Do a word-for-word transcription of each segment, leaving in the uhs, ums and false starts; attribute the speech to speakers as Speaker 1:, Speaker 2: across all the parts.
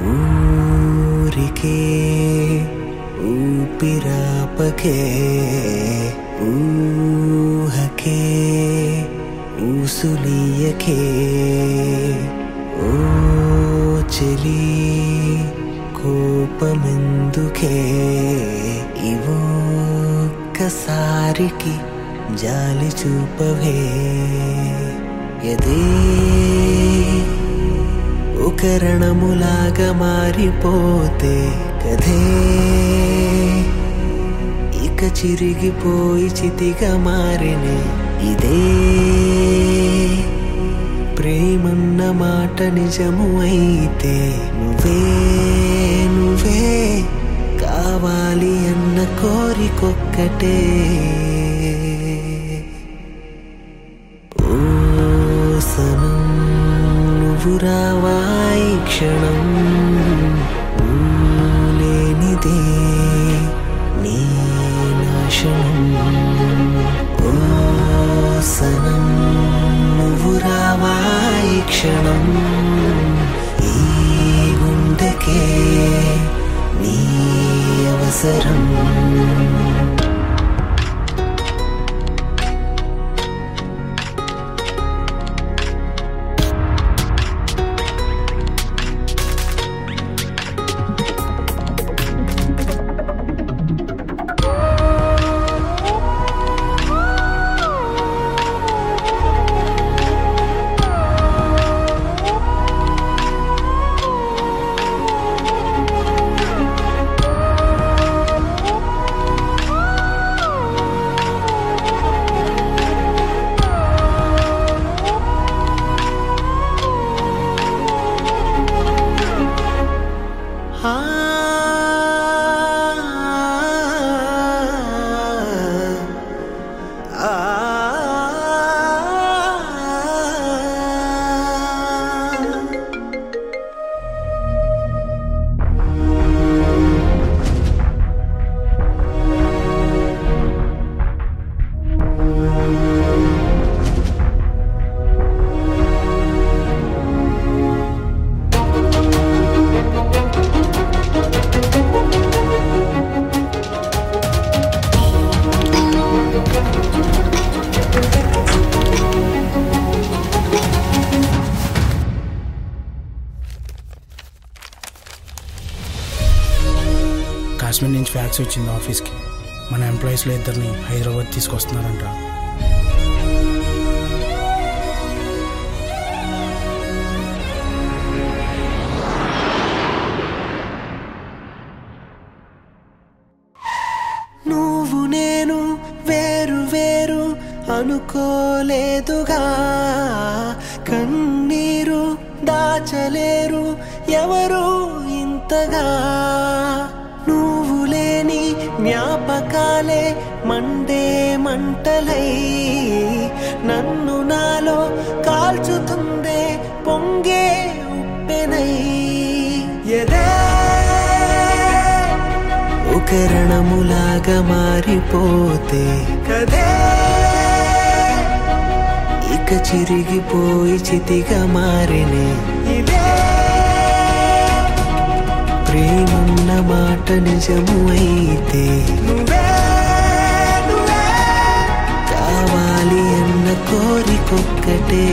Speaker 1: ఊరికే ఊపిరాపకే ఊహకే ఊసులియకే ఓ చెలి కోపమెందుకే ఇవొక్కసారికి జాలి చూపవే ఎదే ఒక రణములాగా మారిపోతే కథే ఇక చిరిగిపోయి చితిగా మారినే ఇదే ప్రేమన్న మాట నిజము అయితే నువ్వే నువ్వే కావాలి అన్న కోరికొక్కటే ఓ సనం నువ్వు రావా ఈ క్షణం లేనిదే నీ నాశనం ఓ సనం నువ్వు రావా ఈ క్షణం ఈ గుండెకే నీ అవసరం
Speaker 2: కాశ్మీర్ నుంచి ఫ్యాక్స్ వచ్చింది ఆఫీస్కి. మన ఎంప్లాయీస్లో ఇద్దరిని హైదరాబాద్ తీసుకొస్తున్నారంట.
Speaker 1: నువ్వు నేను వేరు వేరు అనుకోలేదుగా, కన్నీరు దాచలేరు ఎవరు ఇంతగా. నువ్వు లేని జ్ఞాపకాలే మండే మంటలై నన్ను నాలో కాల్చుతుందే పొంగే ఉప్పెనై. ఎదే ఒక రణములాగా మారిపోతే కదే ఇక చిరిగిపోయి చితిగా మారినే. ఇదే ప్రేమన్న మాట నిజము అయితే నువ్వే నువ్వే కావాలి అన్న కోరికొక్కటే.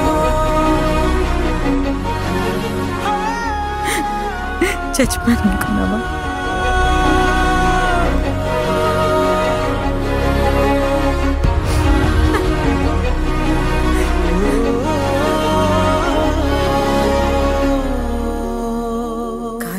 Speaker 3: చచ్చిపోయాను అనుకున్నా.